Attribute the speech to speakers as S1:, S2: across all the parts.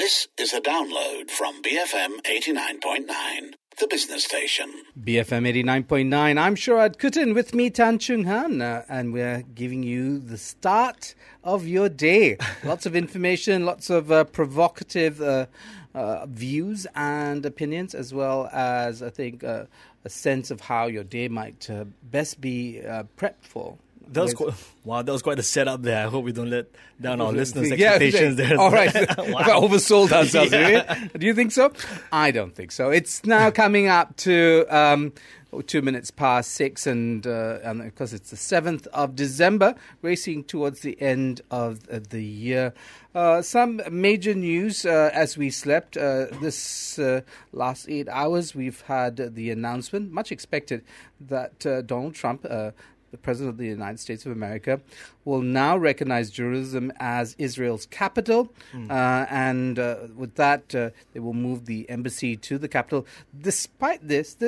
S1: This is a download from BFM 89.9, the business station.
S2: BFM 89.9, I'm Sharad Kutin, with me Tan Chung Han, and we're giving you the start of your day. Lots of information, lots of provocative views and opinions, as well as, I think, a sense of how your day might best be prepped for.
S3: That was quite a setup there. I hope we don't let down our listeners' expectations there.
S2: All right. Wow. Oversold ourselves, really? Do you think so? I don't think so. It's now coming up to 2 minutes past 6, and of course it's the 7th of December, racing towards the end of the year. Some major news as we slept. This last 8 hours, we've had the announcement, much expected, that Donald Trump, the President of the United States of America, will now recognize Jerusalem as Israel's capital. And with that, they will move the embassy to the capital. Despite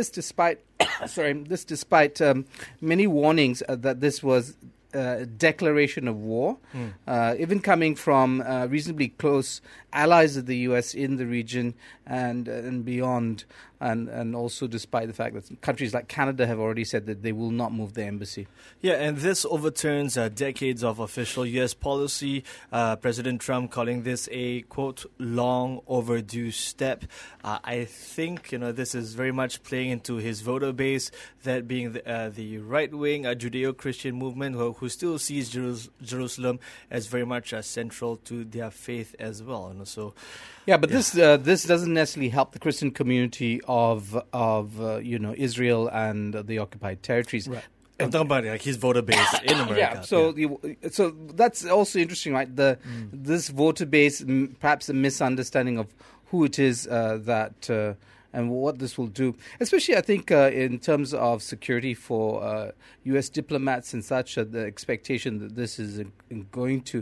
S2: many warnings that this was a declaration of war, even coming from reasonably close allies of the U.S. in the region and beyond, and also despite the fact that countries like Canada have already said that they will not move their embassy.
S3: Yeah, and this overturns decades of official U.S. policy. President Trump calling this a, quote, long overdue step. I think, this is very much playing into his voter base, that being the right-wing Judeo-Christian movement who still sees Jerusalem as very much central to their faith as well. So,
S2: yeah, but this doesn't necessarily help the Christian community of Israel and the occupied territories.
S3: Right. I'm talking about his voter base in America.
S2: Yeah, so that's also interesting, right? This voter base, perhaps a misunderstanding of who it is that and what this will do, especially I think in terms of security for U.S. diplomats and such. The expectation that this is going to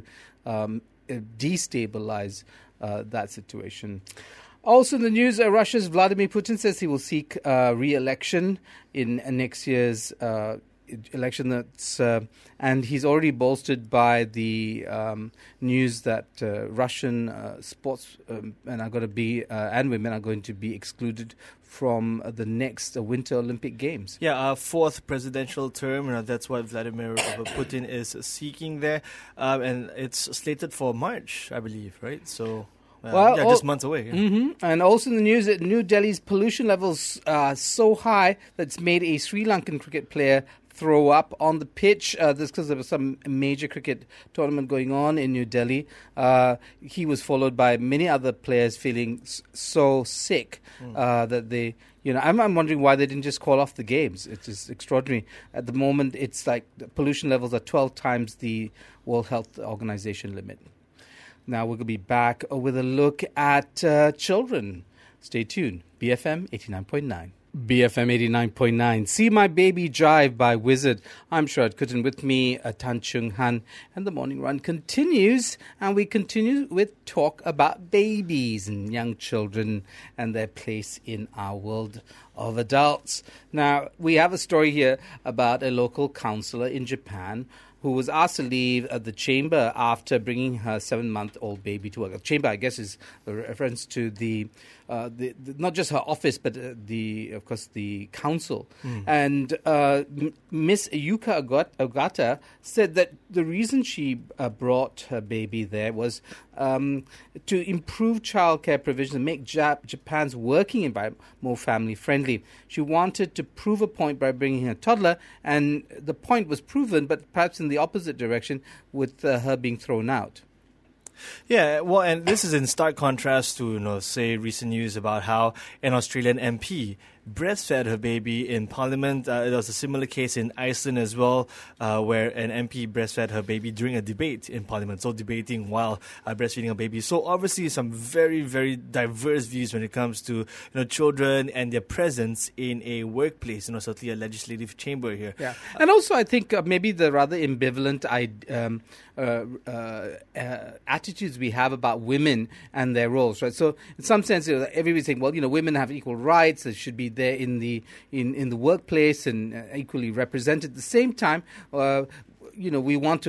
S2: destabilize that situation. Also in the news, Russia's Vladimir Putin says he will seek re-election in next year's election. And he's already bolstered by the news that Russian sports and women are going to be excluded from the next Winter Olympic Games.
S3: Yeah, our fourth presidential term. That's what Vladimir Putin is seeking there, and it's slated for March, I believe. Right, so. Just months away. Yeah.
S2: Mm-hmm. And also in the news that New Delhi's pollution levels are so high that it's made a Sri Lankan cricket player throw up on the pitch. This because there was some major cricket tournament going on in New Delhi. He was followed by many other players feeling so sick that they... I'm wondering why they didn't just call off the games. It's just extraordinary. At the moment, it's like the pollution levels are 12 times the World Health Organization limit. Now we're going to be back with a look at children. Stay tuned. BFM 89.9. BFM 89.9. See My Baby Drive by Wizard. I'm Sharad Kutin, with me, Tan Chung Han. And the morning run continues. And we continue with talk about babies and young children and their place in our world of adults. Now, we have a story here about a local councillor in Japan who was asked to leave the chamber after bringing her 7-month-old baby to work. The chamber, I guess, is a reference to the not just her office, but of course, the council. And Miss Yuka Ogata said that the reason she brought her baby there was to improve childcare provision and make Japan's working environment more family-friendly. She wanted to prove a point by bringing her toddler, and the point was proven, but perhaps in the opposite direction, with her being thrown out.
S3: Yeah, well, and this is in stark contrast to, say, recent news about how an Australian MP breastfed her baby in Parliament. There was a similar case in Iceland as well, where an MP breastfed her baby during a debate in Parliament, so debating while breastfeeding a baby. So obviously some very, very diverse views when it comes to children and their presence in a workplace, certainly a legislative chamber here.
S2: Yeah, and also I think maybe the rather ambivalent attitudes we have about women and their roles, right? So in some sense, everybody's saying, well, women have equal rights, they should be there in the workplace and equally represented. At the same time, we want to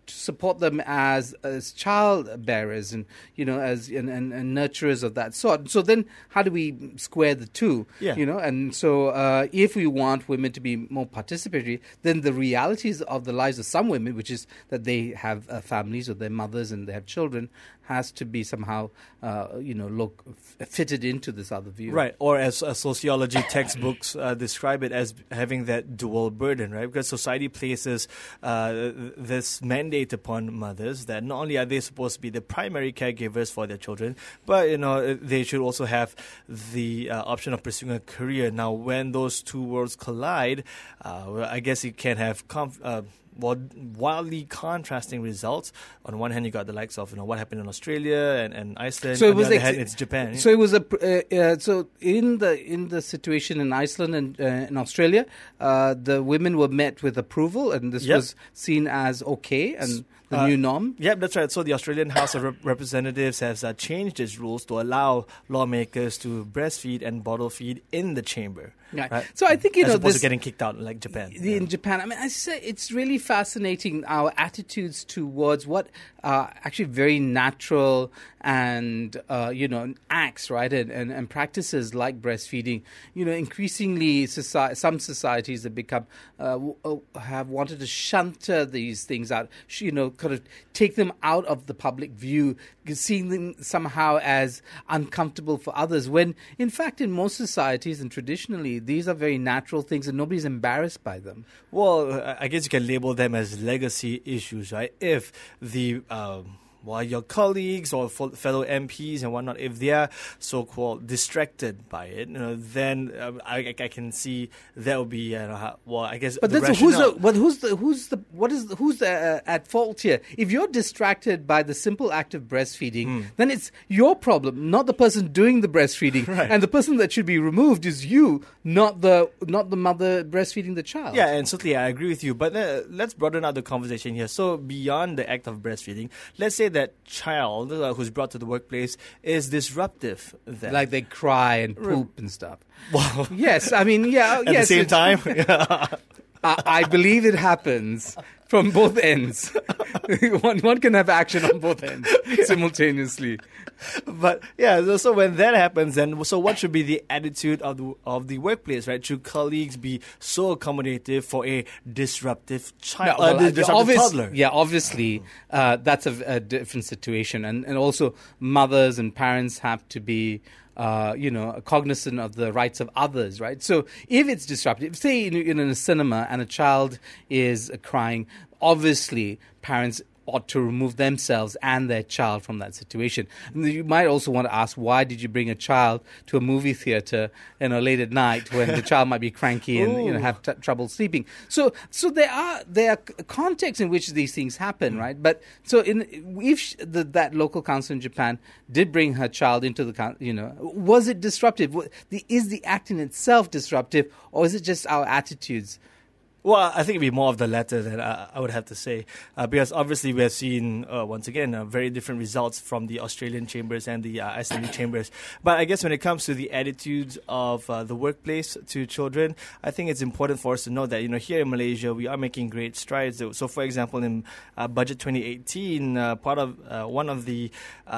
S2: to support them as child bearers and as and nurturers of that sort. So then, how do we square the two?
S3: Yeah.
S2: And so if we want women to be more participatory, then the realities of the lives of some women, which is that they have families or their mothers and they have children, has to be somehow fitted into this other view.
S3: Right, or as sociology textbooks describe it, as having that dual burden, right? Because society places this mandate upon mothers that not only are they supposed to be the primary caregivers for their children, but they should also have the option of pursuing a career. Now, when those two worlds collide, I guess it can have wildly contrasting results. On one hand, you got the likes of what happened in Australia and Iceland.
S2: So it
S3: on
S2: was
S3: the other hand, it's Japan.
S2: So it was so in the situation in Iceland and in Australia, the women were met with approval, and this was seen as okay and the new norm.
S3: Yep, that's right. So the Australian House of Representatives has changed its rules to allow lawmakers to breastfeed and bottle feed in the chamber.
S2: Right. So I think
S3: as opposed to getting kicked out like Japan.
S2: In Japan, I mean, I say it's really fascinating our attitudes towards what are actually very natural and acts, right, and practices like breastfeeding. Increasingly, some societies have become have wanted to shunter these things out. Kind of take them out of the public view, seeing them somehow as uncomfortable for others. When in fact, in most societies and traditionally, these are very natural things and nobody's embarrassed by them.
S3: Well, I guess you can label them as legacy issues, right? If the your colleagues or fellow MPs and whatnot, if they are so-called distracted by it, then I can see that would be I guess.
S2: But who's at fault here? If you're distracted by the simple act of breastfeeding, then it's your problem, not the person doing the breastfeeding.
S3: Right.
S2: And the person that should be removed is you, not the mother breastfeeding the child.
S3: Yeah, and certainly I agree with you. But let's broaden out the conversation here. So beyond the act of breastfeeding, let's say that child who's brought to the workplace is disruptive. Then.
S2: Like they cry and poop and stuff.
S3: Wow.
S2: Yes, I mean, yeah.
S3: At the same time?
S2: I believe it happens from both ends. one can have action on both ends simultaneously.
S3: But yeah, so when that happens, then so what should be the attitude of the workplace, right? Should colleagues be so accommodative for a disruptive child, disruptive toddler?
S2: Yeah, obviously that's a different situation, and also mothers and parents have to be cognizant of the rights of others, right? So if it's disruptive, say in a cinema and a child is crying, obviously parents ought to remove themselves and their child from that situation. And you might also want to ask, why did you bring a child to a movie theater late at night when the child might be cranky and have trouble sleeping? So there are contexts in which these things happen, right? But so if that local council in Japan did bring her child into the was it disruptive? Is the act in itself disruptive, or is it just our attitudes?
S3: Well, I think it'd be more of the latter that I would have to say, because obviously we have seen, once again, very different results from the Australian chambers and the Icelandic chambers. But I guess when it comes to the attitudes of the workplace to children, I think it's important for us to know that, here in Malaysia, we are making great strides. So, for example, in Budget 2018, part of one of the,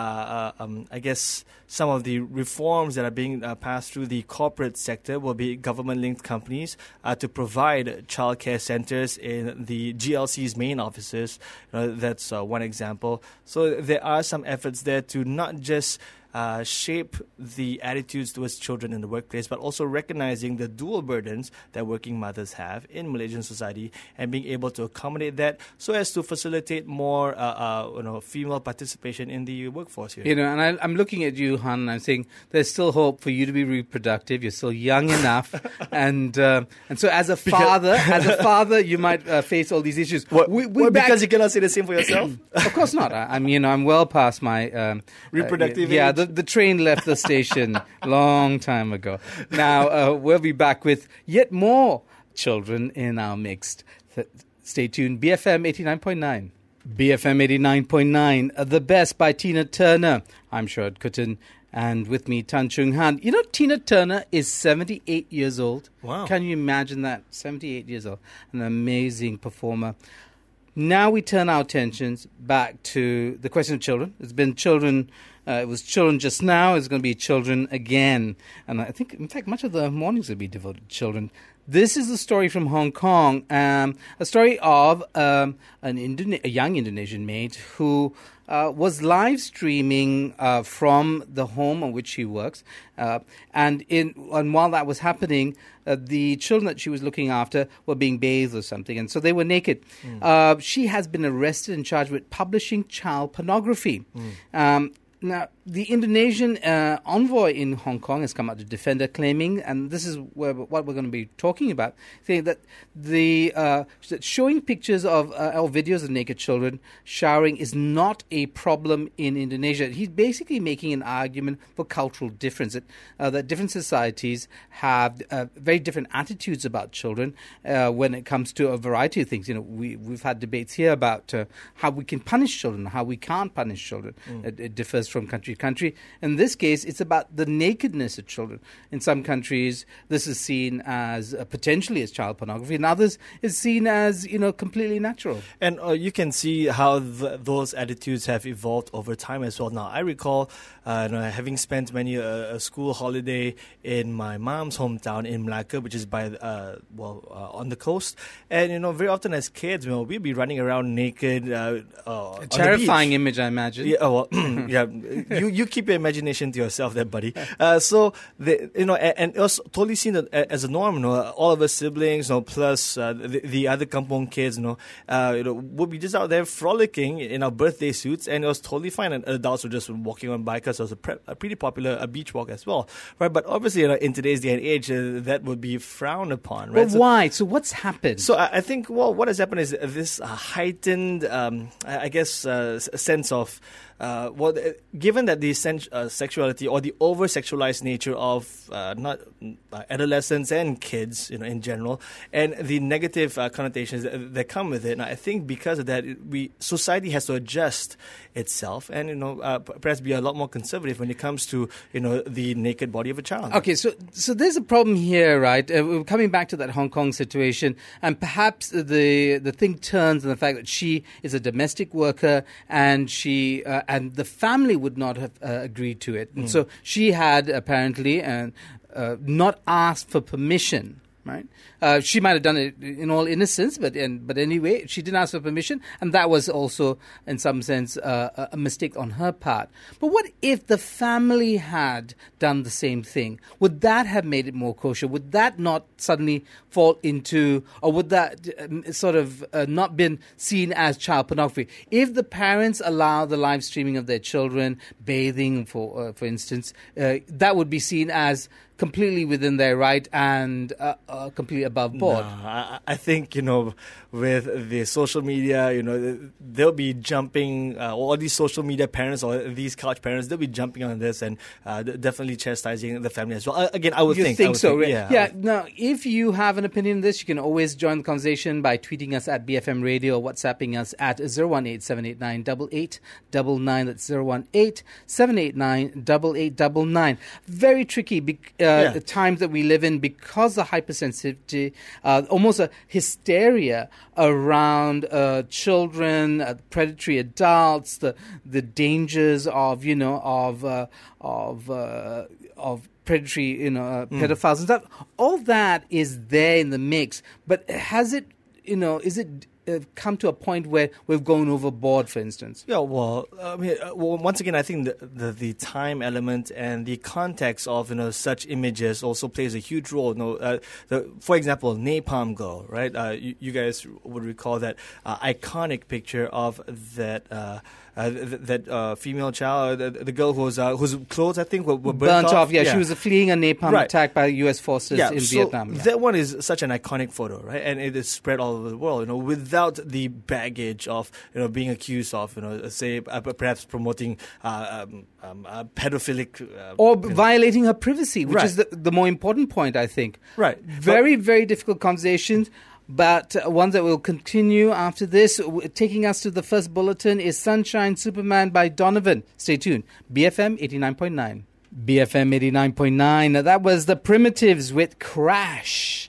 S3: I guess, some of the reforms that are being passed through the corporate sector will be government-linked companies to provide child care centers in the GLC's main offices. That's one example. So there are some efforts there to not just shape the attitudes towards children in the workplace, but also recognizing the dual burdens that working mothers have in Malaysian society and being able to accommodate that so as to facilitate more female participation in the workforce here.
S2: And I'm looking at you, Han, and I'm saying there's still hope for you to be reproductive. You're still young enough, and so as a father, you might face all these issues.
S3: Because you cannot say the same for yourself?
S2: Of course not. I'm well past my
S3: reproductive age.
S2: The train left the station long time ago. Now, we'll be back with yet more children in our mix. Stay tuned. BFM 89.9. BFM 89.9. The Best by Tina Turner. I'm Sharad Kuttan. And with me, Tan Chung Han. Tina Turner is 78 years old.
S3: Wow.
S2: Can you imagine that? 78 years old. An amazing performer. Now we turn our attentions back to the question of children. It's been children. It was children just now. It's going to be children again. And I think, in fact, much of the mornings will be devoted to children. This is a story from Hong Kong, a story of a young Indonesian maid who was live streaming from the home on which she works. And while that was happening, the children that she was looking after were being bathed or something. And so they were naked. She has been arrested and charged with publishing child pornography. Now, the Indonesian envoy in Hong Kong has come out to defend her, claiming, and this is what we're going to be talking about, saying that that showing pictures of or videos of naked children showering is not a problem in Indonesia. He's basically making an argument for cultural difference, that different societies have very different attitudes about children when it comes to a variety of things. You know, we've had debates here about how we can punish children, how we can't punish children. It differs from country to country. In this case, it's about the nakedness of children. In some countries, this is seen as potentially as child pornography. In others, it's seen as, completely natural.
S3: And you can see how those attitudes have evolved over time as well. Now, I recall having spent many a school holiday in my mom's hometown in Malacca, which is by on the coast. And very often as kids, we'd be running around naked. A
S2: terrifying image, I imagine.
S3: Yeah, yeah. You keep your imagination to yourself, there, buddy. And it was totally seen as a norm. All of us siblings, plus the other kampong kids, would be just out there frolicking in our birthday suits, and it was totally fine. And adults were just walking on by because it was a pretty popular beach walk as well, right? But obviously, in today's day and age, that would be frowned upon, right?
S2: Well, why? So what's happened?
S3: So I think, what has happened is this heightened, sense of. Given that the sexuality or the over-sexualized nature of not adolescents and kids, in general, and the negative connotations that come with it, and I think because of that, society has to adjust itself and perhaps be a lot more conservative when it comes to the naked body of a child.
S2: Okay, so there's a problem here, right? We're coming back to that Hong Kong situation, and perhaps the thing turns on the fact that she is a domestic worker and she and the family would not have agreed to it. And so she had apparently not asked for permission. Right, she might have done it in all innocence, but anyway, she didn't ask for permission, and that was also, in some sense, a mistake on her part. But what if the family had done the same thing? Would that have made it more kosher? Would that not suddenly fall into, or would that sort of not been seen as child pornography? If the parents allow the live streaming of their children bathing, for instance, that would be seen as completely within their right and completely above board.
S3: No, I think, with the social media, they'll be jumping, all these social media parents or these couch parents, they'll be jumping on this and definitely chastising the family as well. Again, I would think
S2: so.
S3: Yeah.
S2: Now, if you have an opinion on this, you can always join the conversation by tweeting us at BFM Radio or WhatsApping us at 018-789-8899. That's 018-789-8899. Very tricky the times that we live in because of hypersensitivity, almost a hysteria around children, predatory adults, the dangers of predatory pedophiles and stuff. All that is there in the mix, but has it is it come to a point where we've gone overboard, for instance?
S3: Yeah, once again, I think the time element and the context of such images also plays a huge role. For example, Napalm Girl, right? You guys would recall that iconic picture of that female child, the girl whose clothes I think were burnt off.
S2: Yeah, she was fleeing a napalm attack by U.S. forces in Vietnam.
S3: That one is such an iconic photo, right? And it is spread all over the world. Without the baggage of being accused of say perhaps promoting pedophilic
S2: or violating her privacy, which is the more important point, I think.
S3: Right.
S2: Very, very difficult conversations. But ones that will continue after this. Taking us to the first bulletin is Sunshine Superman by Donovan. Stay tuned. BFM 89.9. BFM 89.9. That was the Primitives with Crash.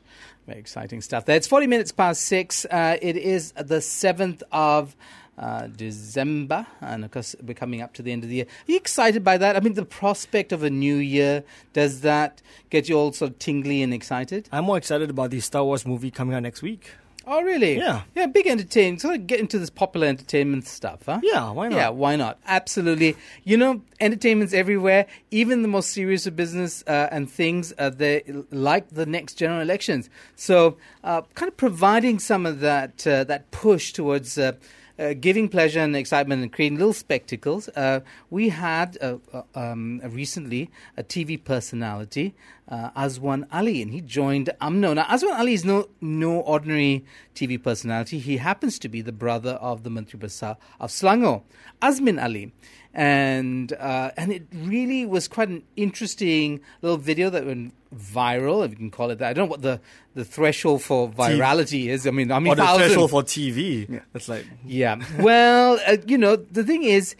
S2: Very exciting stuff there. It's 40 minutes past 6. It is the 7th of December, and of course we're coming up to the end of the year. Are you excited by that? I mean, the prospect of a new year, does that get you all sort of tingly and excited?
S3: I'm more excited about the Star Wars movie coming out next week.
S2: Oh, really?
S3: Yeah.
S2: Yeah, big entertainment. Sort of get into this popular entertainment stuff, huh?
S3: Yeah, why not?
S2: Yeah, why not? Absolutely. You know, entertainment's everywhere. Even the most serious of business and things, they like the next general elections. So, kind of providing some of that push towards giving pleasure and excitement and creating little spectacles. We had recently a TV personality, Azwan Ali, and he joined UMNO. Now, Azwan Ali is no ordinary TV personality. He happens to be the brother of the Menteri Besar of Selangor, Azmin Ali. And it really was quite an interesting little video that went viral, if you can call it that. I don't know what the threshold for virality is. I mean,
S3: or the
S2: thousand.
S3: threshold for TV.
S2: Yeah.
S3: It's like...
S2: Yeah. Well, the thing is,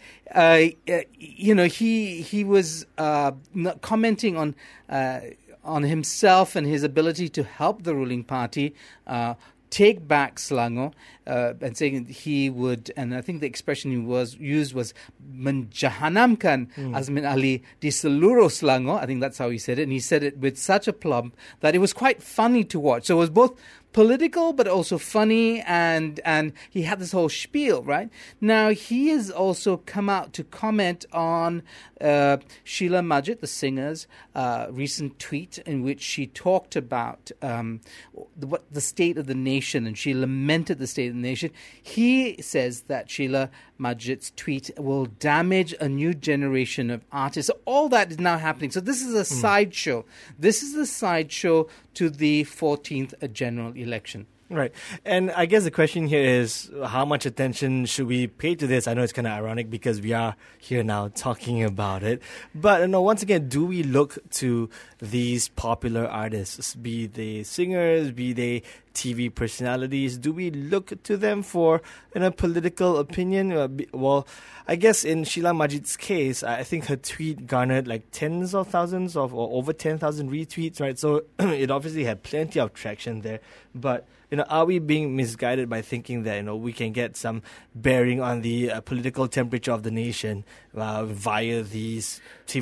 S2: he was commenting on himself and his ability to help the ruling party take back Selangor, and saying he would, and I think the expression he used was menjahanamkan Azmin Ali di seluruh Selangor. I think that's how he said it, and he said it with such a plump that it was quite funny to watch. So it was both political but also funny, and he had this whole spiel, right? Now, he has also come out to comment on Sheila Majid, the singer's recent tweet in which she talked about what the state of the nation, and she lamented the state of the nation. He says that Sheila Majid's tweet will damage a new generation of artists. So all that is now happening. So this is a sideshow. This is the sideshow to the 14th general election.
S3: Right. And I guess the question here is, how much attention should we pay to this? I know it's kind of ironic because we are here now talking about it. But once again, do we look to these popular artists, be they singers, be they TV personalities? Do we look to them for political opinion? Well, I guess in Sheila Majid's case, I think her tweet garnered like tens of thousands or over 10,000 retweets, right? So it obviously had plenty of traction there. But are we being misguided by thinking that we can get some bearing on the political temperature of the nation via these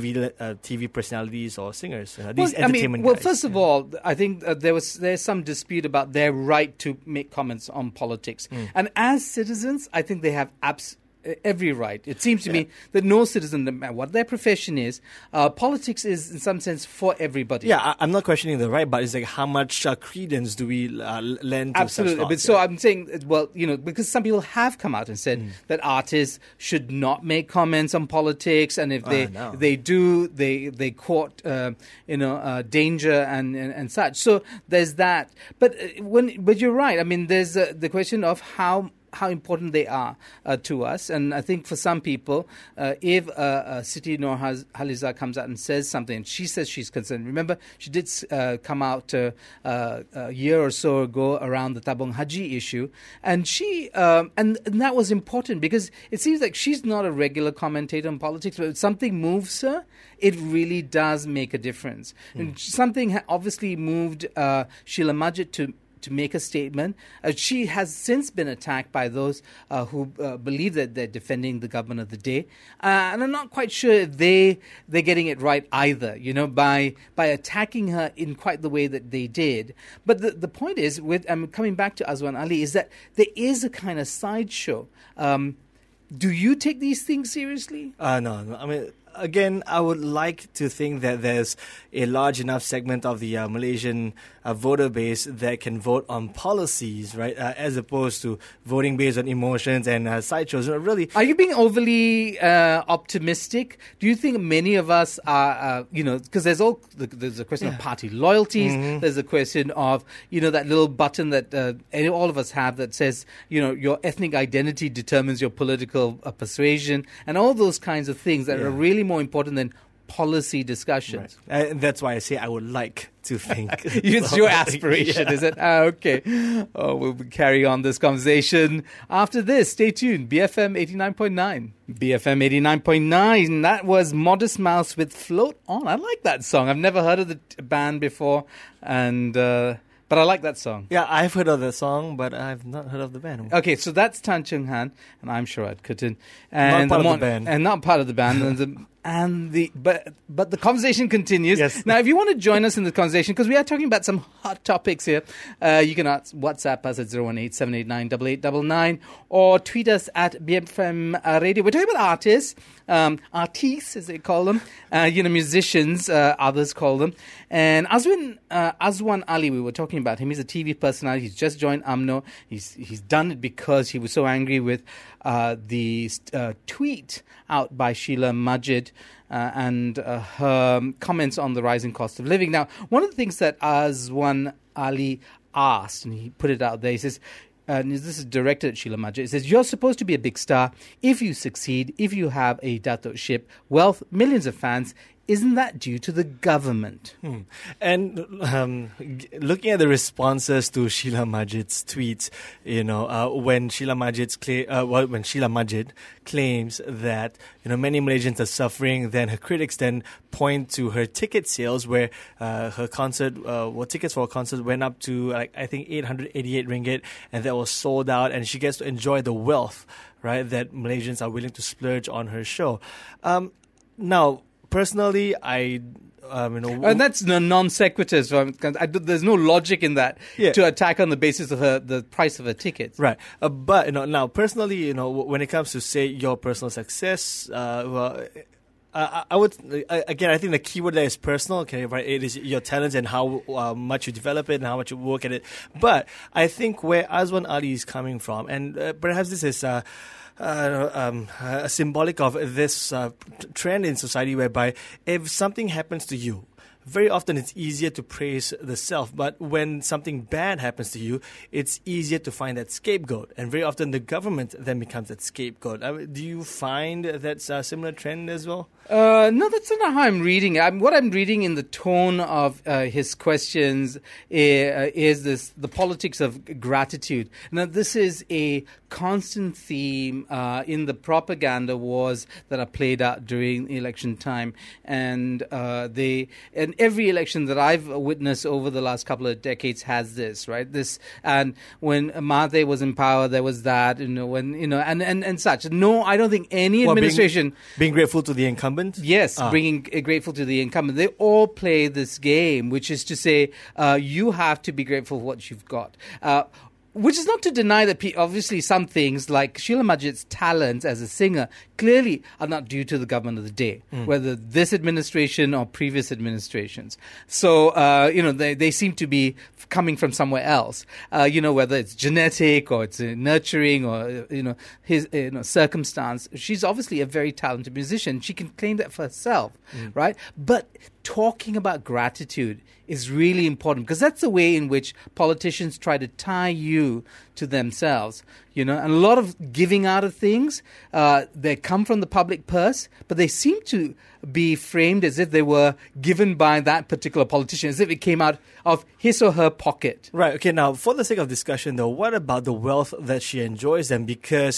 S3: TV personalities or singers, these entertainment guys?
S2: First of all, I think there's some dispute about their right to make comments on politics, and as citizens, I think they have every right. It seems to me that no citizen, no matter what their profession is, politics is in some sense for everybody.
S3: Yeah, I'm not questioning the right, but it's like how much credence do we lend to
S2: absolutely
S3: such thoughts?
S2: But so I'm saying, well, because some people have come out and said that artists should not make comments on politics, and if they do, they court danger and such. So there's that. But you're right. I mean, there's the question of how important they are to us. And I think for some people, if Siti Nurhaliza comes out and says something, and she says she's concerned. Remember, she did come out a year or so ago around the Tabung Haji issue. And she and that was important because it seems like she's not a regular commentator on politics, but if something moves her, it really does make a difference. And something obviously moved Sheila Majid to make a statement. She has since been attacked by those who believe that they're defending the government of the day. And I'm not quite sure if they're getting it right either, by attacking her in quite the way that they did. But the point is, coming back to Azwan Ali, is that there is a kind of sideshow. Do you take these things seriously?
S3: No. I mean, again, I would like to think that there's a large enough segment of the Malaysian voter base that can vote on policies, right, as opposed to voting based on emotions and sideshows. Really,
S2: are you being overly optimistic? Do you think many of us are, because there's a question of party loyalties. There's a question of, that little button that all of us have that says, your ethnic identity determines your political persuasion, and all those kinds of things that are really more important than policy discussions.
S3: Right. That's why I say I would like to think.
S2: It's your aspiration, is it? Okay. We'll carry on this conversation after this. Stay tuned. BFM 89.9. BFM 89.9. That was Modest Mouse with Float On. I like that song. I've never heard of the band before. But But I like that song.
S3: Yeah, I've heard of the song, but I've not heard of the band.
S2: Okay, so that's Tan Chung Han, and I'm Sharad Kuttan.
S3: Not part of the band.
S2: And not part of the band. But the conversation continues.
S3: Yes.
S2: Now, if you want to join us in the conversation, because we are talking about some hot topics here, you can WhatsApp us at 018-789-8899 or tweet us at BFM Radio. We're talking about artists, as they call them, musicians, others call them. And Azwan Ali, we were talking about him. He's a TV personality. He's just joined UMNO. He's done it because he was so angry with the tweet out by Sheila Majid and her comments on the rising cost of living. Now, one of the things that Azwan Ali asked, and he put it out there, he says, and this is directed at Sheila Majid, it says, you're supposed to be a big star if you succeed, if you have a dato-ship, wealth, millions of fans. Isn't that due to the government?
S3: And looking at the responses to Sheila Majid's tweets, when Sheila Majid claims that many Malaysians are suffering, then her critics then point to her ticket sales, where her concert, tickets for a concert went up to I think 888 ringgit, and that was sold out, and she gets to enjoy the wealth, right, that Malaysians are willing to splurge on her show. Now, personally, and
S2: that's the non sequiturs. There's no logic in that to attack on the basis of the price of her tickets.
S3: Right. But now personally, when it comes to say your personal success, I think the keyword there is personal. Okay, right? It is your talents and how much you develop it and how much you work at it. But I think where Azwan Ali is coming from, and perhaps this is symbolic of this trend in society whereby if something happens to you, very often it's easier to praise the self, but when something bad happens to you, it's easier to find that scapegoat, and very often the government then becomes that scapegoat. Do you find that's a similar trend as well?
S2: No, that's not how I'm reading it. What I'm reading in the tone of his questions is the politics of gratitude. Now, this is a constant theme in the propaganda wars that are played out during election time, and every election that I've witnessed over the last couple of decades has this, right? And when Mahathir was in power, there was that, and such. No, I don't think any administration
S3: being grateful to the incumbent.
S2: Yes, bringing grateful to the incumbent. They all play this game, which is to say, you have to be grateful for what you've got. Which is not to deny that obviously some things like Sheila Majid's talents as a singer clearly are not due to the government of the day, whether this administration or previous administrations. So, they seem to be coming from somewhere else, whether it's genetic or it's nurturing or, his circumstance. She's obviously a very talented musician. She can claim that for herself, right? But talking about gratitude is really important because that's the way in which politicians try to tie you to themselves, and a lot of giving out of things, they come from the public purse, but they seem to be framed as if they were given by that particular politician, as if it came out of his or her pocket.
S3: Right. Okay. Now, for the sake of discussion, though, what about the wealth that she enjoys then? Because,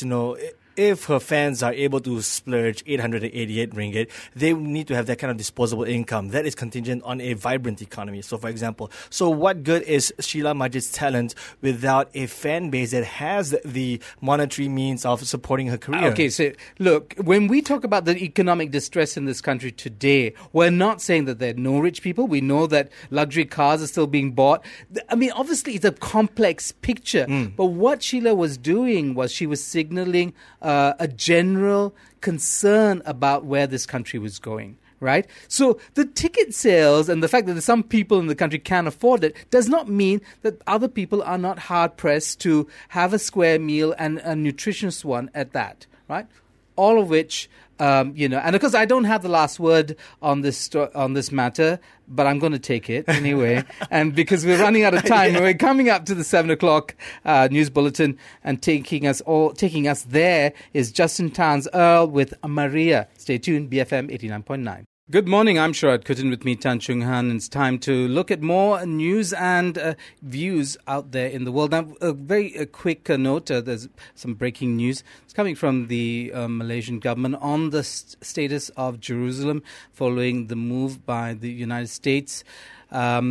S3: if her fans are able to splurge 888 ringgit, they need to have that kind of disposable income. That is contingent on a vibrant economy. So, for example, what good is Sheila Majid's talent without a fan base that has the monetary means of supporting her career?
S2: Okay, so look, when we talk about the economic distress in this country today, we're not saying that there are no rich people. We know that luxury cars are still being bought. I mean, obviously, it's a complex picture. But what Sheila was doing was she was signaling a general concern about where this country was going, right? So the ticket sales and the fact that some people in the country can't afford it does not mean that other people are not hard-pressed to have a square meal and a nutritious one at that, right? All of which, and of course I don't have the last word on this matter, but I'm going to take it anyway. And because we're running out of time, we're coming up to the 7 o'clock news bulletin, and taking us there is Justin Towns Earl with Maria. Stay tuned, BFM 89.9. Good morning, I'm Sharad Kuttan, with me Tan Chung Han. It's time to look at more news and views out there in the world. Now, a very quick note, there's some breaking news. It's coming from the Malaysian government on the status of Jerusalem following the move by the United States.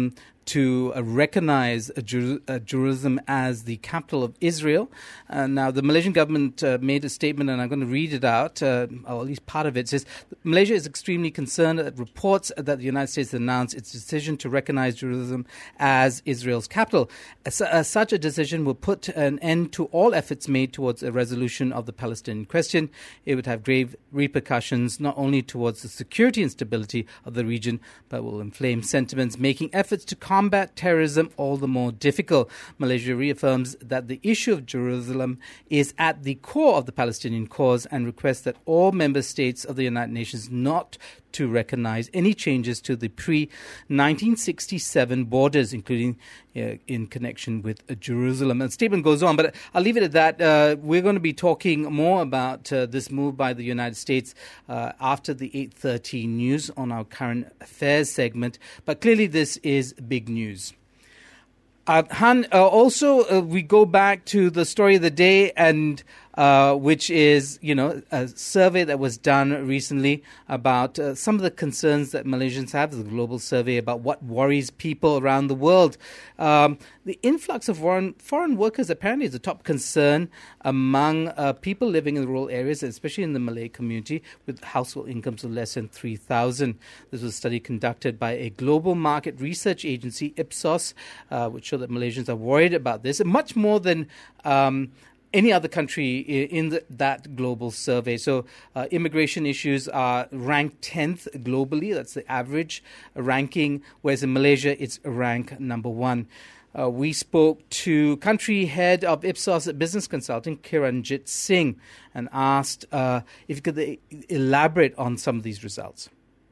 S2: to recognize Jerusalem as the capital of Israel. Now, the Malaysian government made a statement, and I'm going to read it out, or at least part of it. It says, Malaysia is extremely concerned at reports that the United States announced its decision to recognize Jerusalem as Israel's capital. Such a decision will put an end to all efforts made towards a resolution of the Palestinian question. It would have grave repercussions not only towards the security and stability of the region, but will inflame sentiments, making efforts to combat terrorism all the more difficult. Malaysia reaffirms that the issue of Jerusalem is at the core of the Palestinian cause and requests that all member states of the United Nations not to recognize any changes to the pre-1967 borders, including in connection with Jerusalem. And the statement goes on, but I'll leave it at that. We're going to be talking more about this move by the United States after the 8:30 news on our current affairs segment. But clearly this is big news. Han, also we go back to the story of the day, and which is, a survey that was done recently about some of the concerns that Malaysians have. There's a global survey about what worries people around the world. The influx of foreign workers apparently is a top concern among people living in rural areas, especially in the Malay community, with household incomes of less than 3,000. This was a study conducted by a global market research agency, Ipsos, which showed that Malaysians are worried about this, much more than any other country in that global survey. So immigration issues are ranked 10th globally. That's the average ranking, whereas in Malaysia, it's ranked number 1. We spoke to country head of Ipsos Business Consulting, Kiranjit Singh, and asked if you could elaborate on some of these results.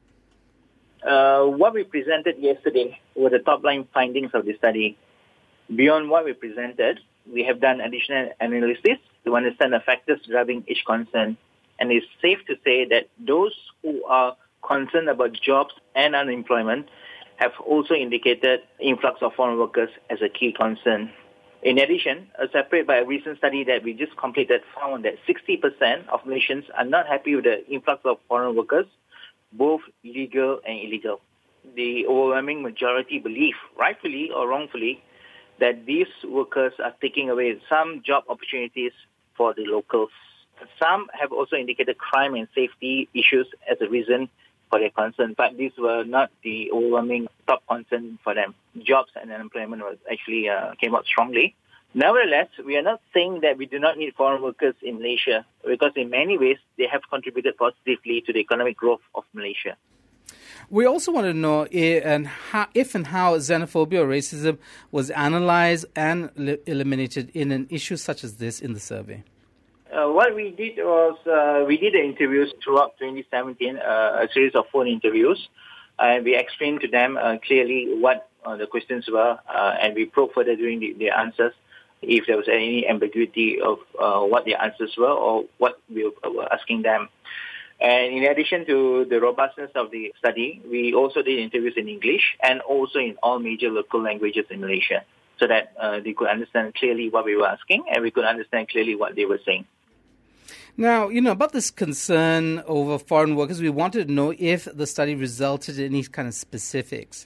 S4: What we presented yesterday were the top-line findings of the study. Beyond what we presented, we have done additional analysis to understand the factors driving each concern. And it's safe to say that those who are concerned about jobs and unemployment have also indicated influx of foreign workers as a key concern. In addition, a separate by a recent study that we just completed found that 60% of Malaysians are not happy with the influx of foreign workers, both legal and illegal. The overwhelming majority believe, rightfully or wrongfully, that these workers are taking away some job opportunities for the locals. Some have also indicated crime and safety issues as a reason for their concern, but these were not the overwhelming top concern for them. Jobs and unemployment was actually came out strongly. Nevertheless, we are not saying that we do not need foreign workers in Malaysia, because in many ways they have contributed positively to the economic growth of Malaysia.
S2: We also want to know if and how xenophobia or racism was analyzed and eliminated in an issue such as this in the survey.
S4: What we did was we did the interviews throughout 2017, a series of phone interviews, and we explained to them clearly what the questions were, and we probed further during the answers if there was any ambiguity of what the answers were or what we were asking them. And in addition to the robustness of the study, we also did interviews in English and also in all major local languages in Malaysia, so that they could understand clearly what we were asking and we could understand clearly what they were saying.
S2: Now, about this concern over foreign workers, we wanted to know if the study resulted in any kind of specifics.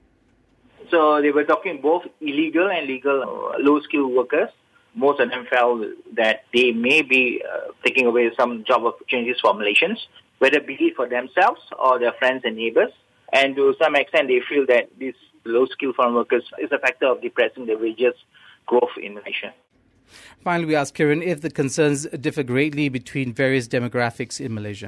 S4: So they were talking both illegal and legal low-skilled workers. Most of them felt that they may be taking away some job opportunities for Malaysians, whether be it for themselves or their friends and neighbors. And to some extent, they feel that these low-skilled foreign workers is a factor of depressing the wages growth in Malaysia.
S2: Finally, we asked Kiran if the concerns differ greatly between various demographics in Malaysia.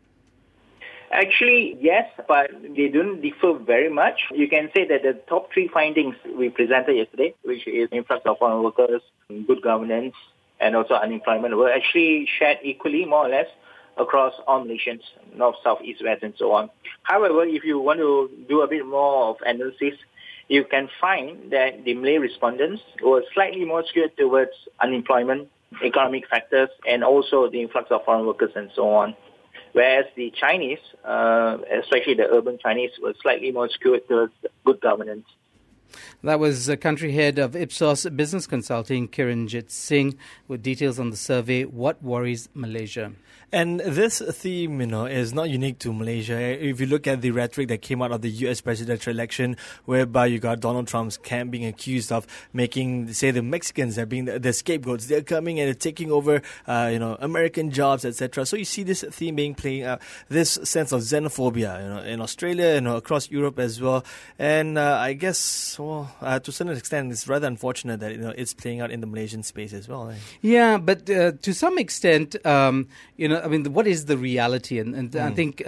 S4: Actually, yes, but they don't differ very much. You can say that the top 3 findings we presented yesterday, which is influx of foreign workers, good governance, and also unemployment, were actually shared equally, more or less, across all Malaysians, north, south, east, west, and so on. However, if you want to do a bit more of analysis, you can find that the Malay respondents were slightly more skewed towards unemployment, economic factors, and also the influx of foreign workers and so on. Whereas the Chinese, especially the urban Chinese, were slightly more skewed towards good governance.
S2: That was country head of Ipsos Business Consulting, Kiranjit Singh, with details on the survey, What Worries Malaysia?
S3: And this theme, is not unique to Malaysia. If you look at the rhetoric that came out of the US presidential election, whereby you got Donald Trump's camp being accused of making, say, the Mexicans are being the scapegoats. They're coming and taking over, American jobs, etc. So you see this theme being playing out, this sense of xenophobia, in Australia, across Europe as well. And I guess, to a certain extent, it's rather unfortunate that, it's playing out in the Malaysian space as well.
S2: Yeah, but to some extent, what is the reality? And I think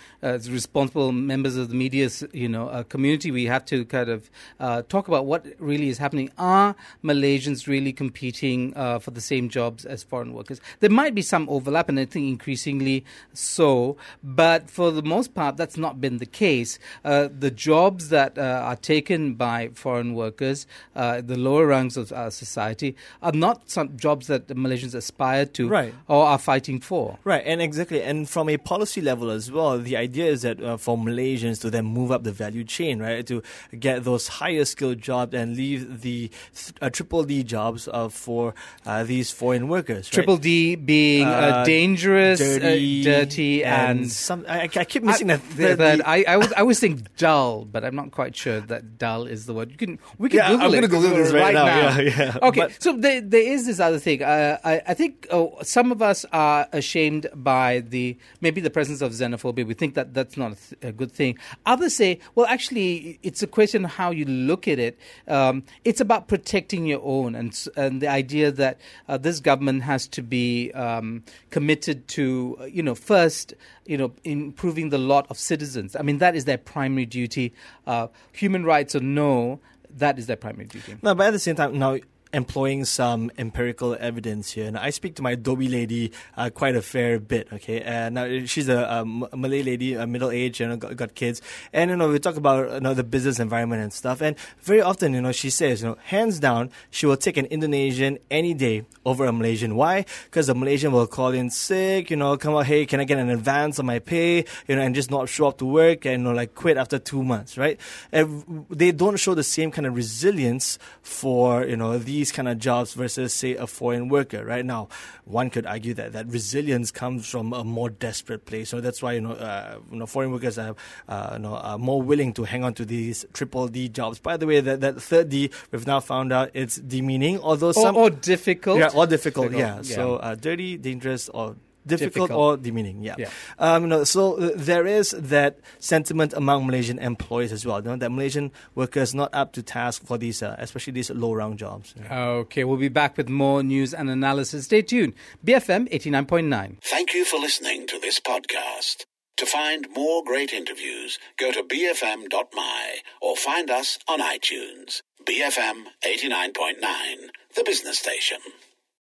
S2: as responsible members of the media, community, we have to kind of talk about what really is happening. Are Malaysians really competing for the same jobs as foreign workers? There might be some overlap, and I think increasingly so. But for the most part, that's not been the case. The jobs that are taken by foreign workers, the lower rungs of our society, are not some jobs that the Malaysians aspire to or are fighting for.
S3: Right, and exactly. And from a policy level as well, the idea is that for Malaysians to then move up the value chain, right, to get those higher skilled jobs and leave the triple D jobs for these foreign workers. Right?
S2: Triple D being dangerous, dirty, and
S3: some. I keep missing that.
S2: I always think dull, but I'm not quite sure that dull is the word. We can Google it.
S3: I'm going to Google this right now. Yeah.
S2: Okay, so there is this other thing. I think some of us are ashamed by maybe the presence of xenophobia. We think that that's not a good thing. Others say, well, actually, it's a question of how you look at it. It's about protecting your own, and the idea that this government has to be committed to, first, improving the lot of citizens. I mean, that is their primary duty. Human rights or no, that is their primary duty.
S3: No, but at the same time, now, employing some empirical evidence here. And I speak to my Dobby lady quite a fair bit, okay? Now, she's a Malay lady, middle-aged, got kids. And, we talk about, the business environment and stuff. And very often, she says, hands down, she will take an Indonesian any day over a Malaysian. Why? Because the Malaysian will call in sick, come out, hey, can I get an advance on my pay? And just not show up to work and, quit after 2 months, right? And they don't show the same kind of resilience for, these kind of jobs versus, say, a foreign worker. Right now, one could argue that resilience comes from a more desperate place. So that's why foreign workers are more willing to hang on to these triple D jobs. By the way, that third D we've now found out it's demeaning, although
S2: or difficult.
S3: Yeah, or difficult. Yeah. So dirty, dangerous, or difficult or demeaning, so there is that sentiment among Malaysian employees as well, that Malaysian workers not up to task for these, especially these low-round jobs.
S2: Okay, we'll be back with more news and analysis. Stay tuned. BFM 89.9.
S1: Thank you for listening to this podcast. To find more great interviews, go to bfm.my or find us on iTunes. BFM 89.9, the business station.